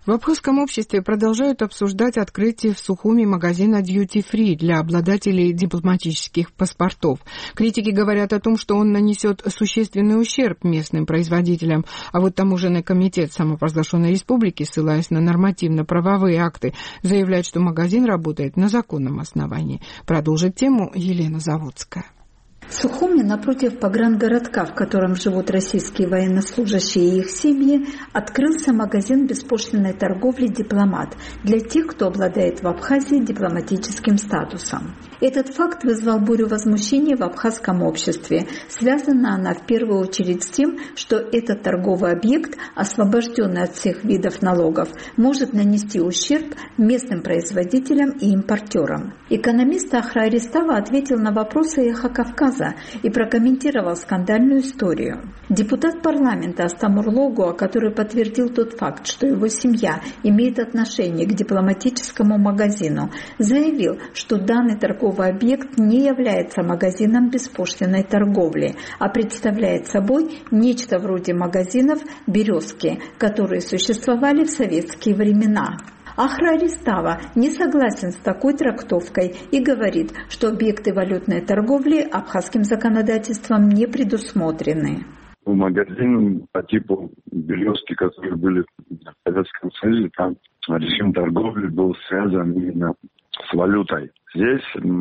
В абхазском обществе продолжают обсуждать открытие в Сухуми магазина Duty Free для обладателей дипломатических паспортов. Критики говорят о том, что он нанесет существенный ущерб местным производителям, а вот таможенный комитет самопровозглашенной республики, ссылаясь на нормативно-правовые акты, заявляет, что магазин работает на законном основании. Продолжит тему Елена Заводская. В Сухуми, напротив погрангородка, в котором живут российские военнослужащие и их семьи, открылся магазин беспошлинной торговли «Дипломат» для тех, кто обладает в Абхазии дипломатическим статусом. Этот факт вызвал бурю возмущения в абхазском обществе. Связана она в первую очередь с тем, что этот торговый объект, освобожденный от всех видов налогов, может нанести ущерб местным производителям и импортерам. Экономист Ахра Аристава ответил на вопросы «Эхо Кавказа» и прокомментировал скандальную историю. Депутат парламента Астамур Логуа, который подтвердил тот факт, что его семья имеет отношение к дипломатическому магазину, заявил, что данный торговый объект не является магазином беспошлинной торговли, а представляет собой нечто вроде магазинов «Березки», которые существовали в советские времена. Ахра Аристава не согласен с такой трактовкой и говорит, что объекты валютной торговли абхазским законодательством не предусмотрены. Магазин по типу «Березки», которые были в Советском Союзе, там режим торговли был связан именно с валютой. Здесь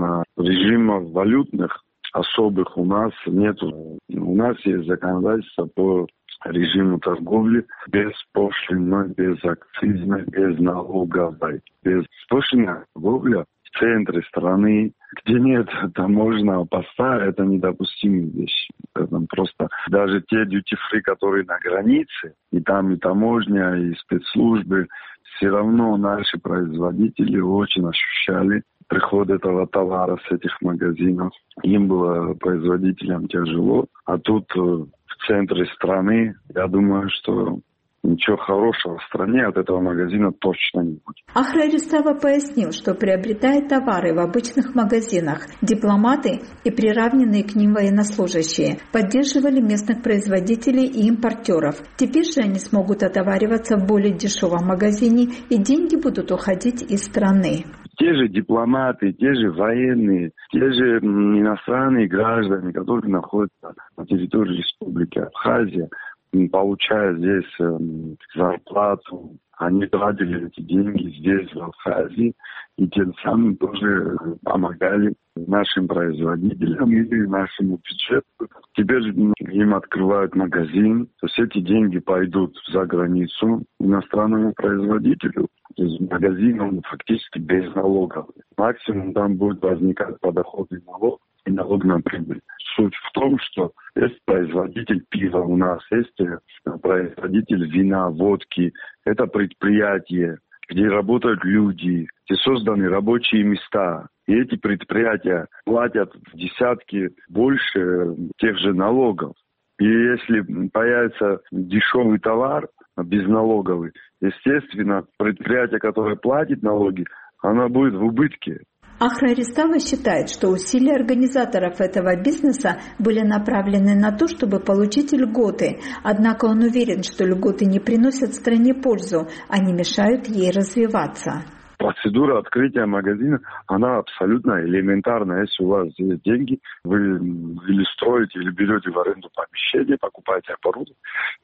режимов валютных особых у нас нету. У нас есть законодательство по режиму торговли беспошлинной, безакцизной, безналоговой. Беспошлинная торговля в центре страны, где нет таможенного поста, это недопустимые вещи. Это просто даже те duty-free, которые на границе, и там и таможня, и спецслужбы, все равно наши производители очень ощущали приход этого товара с этих магазинов. Им было, производителям, тяжело. А тут в центре страны, я думаю, что ничего хорошего в стране от этого магазина точно не будет. Ахра Аристава пояснил, что приобретая товары в обычных магазинах, дипломаты и приравненные к ним военнослужащие поддерживали местных производителей и импортеров. Теперь же они смогут отовариваться в более дешевом магазине, и деньги будут уходить из страны. Те же дипломаты, те же военные, те же иностранные граждане, которые находятся на территории Республики Абхазия, получая здесь зарплату, они тратили эти деньги здесь, в Абхазии, и тем самым тоже помогали нашим производителям или нашему бюджету. Теперь им открывают магазин, то есть эти деньги пойдут за границу иностранному производителю. То есть магазин, он фактически безналоговый. Максимум там будет возникать подоходный налог и налог на прибыль. Суть в том, что есть производитель пива у нас, есть производитель вина, водки. Это предприятие, где работают люди, где созданы рабочие места. И эти предприятия платят в десятки больше тех же налогов. И если появится дешевый товар, безналоговый, естественно, предприятие, которое платит налоги, оно будет в убытке. Ахра Аристава считает, что усилия организаторов этого бизнеса были направлены на то, чтобы получить льготы. Однако он уверен, что льготы не приносят стране пользу, они мешают ей развиваться. Процедура открытия магазина, она абсолютно элементарная. Если у вас есть деньги, вы или строите, или берете в аренду помещение, покупаете оборудование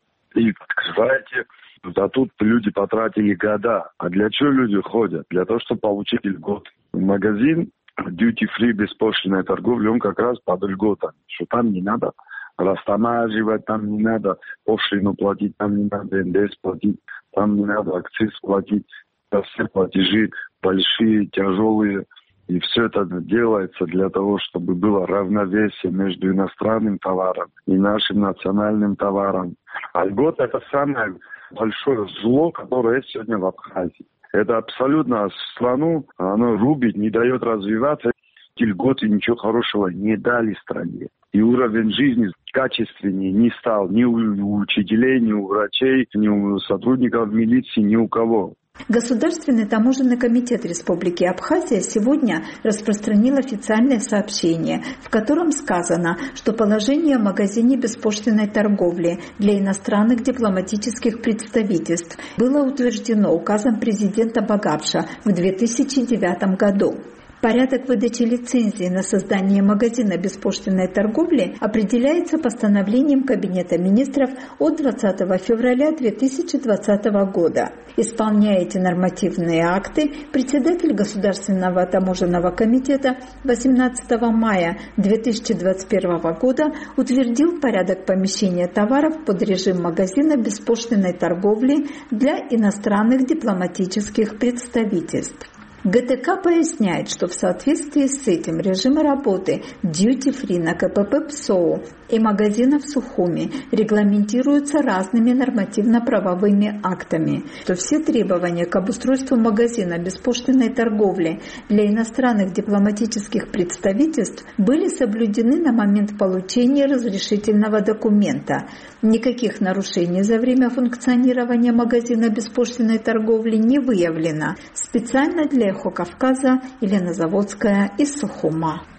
и открываете. Да тут люди потратили года. А для чего люди ходят? Для того, чтобы получить льготы. Магазин Duty Free беспошлинной торговли, он как раз под льготами. Что там не надо растамаживать, там не надо пошлину платить, там не надо НДС платить, там не надо акциз платить. Это все платежи большие, тяжелые. И все это делается для того, чтобы было равновесие между иностранным товаром и нашим национальным товаром. А льгота – это самое большое зло, которое есть сегодня в Абхазии. Это абсолютно страну, оно рубит, не дает развиваться. Эти льготы ничего хорошего не дали стране. И уровень жизни качественнее не стал ни у учителей, ни у врачей, ни у сотрудников милиции, ни у кого. Государственный таможенный комитет Республики Абхазия сегодня распространил официальное сообщение, в котором сказано, что положение о магазине беспошлинной торговли для иностранных дипломатических представительств было утверждено указом президента Багапша в 2009 году. Порядок выдачи лицензии на создание магазина беспошлинной торговли определяется постановлением Кабинета министров от 20 февраля 2020 года. Исполняя эти нормативные акты, председатель Государственного таможенного комитета 18 мая 2021 года утвердил порядок помещения товаров под режим магазина беспошлинной торговли для иностранных дипломатических представительств. ГТК поясняет, что в соответствии с этим режимы работы дьюти-фри на КПП ПСОУ и магазинов в Сухуми регламентируются разными нормативно-правовыми актами, что все требования к обустройству магазина беспошлинной торговли для иностранных дипломатических представительств были соблюдены на момент получения разрешительного документа. Никаких нарушений за время функционирования магазина беспошлинной торговли не выявлено. Специально для «Эхо Кавказа» Елена Заводская из Сухума.